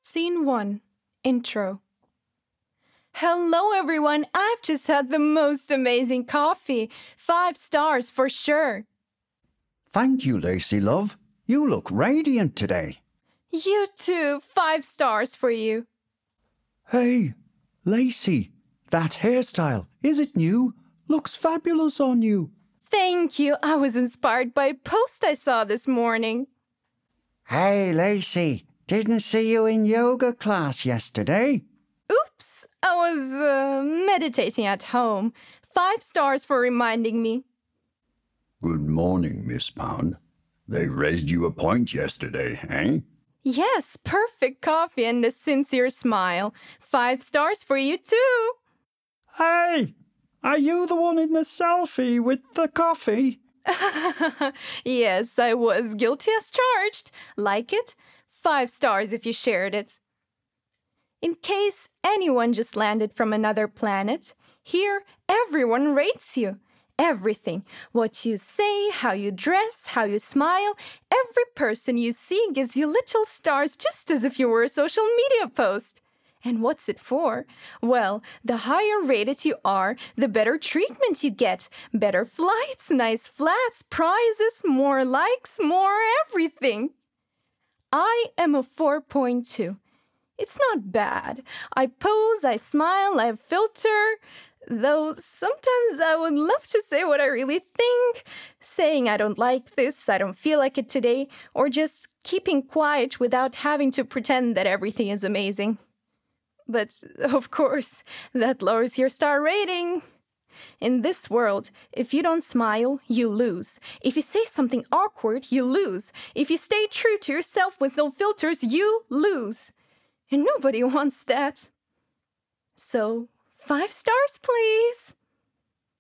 Scene 1. Intro. Hello, everyone. I've just had the most amazing coffee. 5 stars for sure. Thank you, Lacey, love. You look radiant today. You too. 5 stars for you. Hey, Lacey, that hairstyle, is it new? Looks fabulous on you. Thank you. I was inspired by a post I saw this morning. Hey, Lacey, didn't see you in yoga class yesterday. Oops, I was meditating at home. 5 stars for reminding me. Good morning, Miss Pound. They raised you a point yesterday, eh? Yes, perfect coffee and a sincere smile. 5 stars for you too. Hey, are you the one in the selfie with the coffee? Yes, I was guilty as charged. Like it? 5 stars if you shared it. In case anyone just landed from another planet, here everyone rates you. Everything. What you say, how you dress, how you smile. Every person you see gives you little stars just as if you were a social media post. And what's it for? Well, the higher rated you are, the better treatment you get. Better flights, nice flats, prizes, more likes, more everything. I am a 4.2. It's not bad. I pose, I smile, I filter. Though sometimes I would love to say what I really think. Saying I don't like this, I don't feel like it today, or just keeping quiet without having to pretend that everything is amazing. But, of course, that lowers your star rating. In this world, if you don't smile, you lose. If you say something awkward, you lose. If you stay true to yourself with no filters, you lose. And nobody wants that. So, 5 stars, please.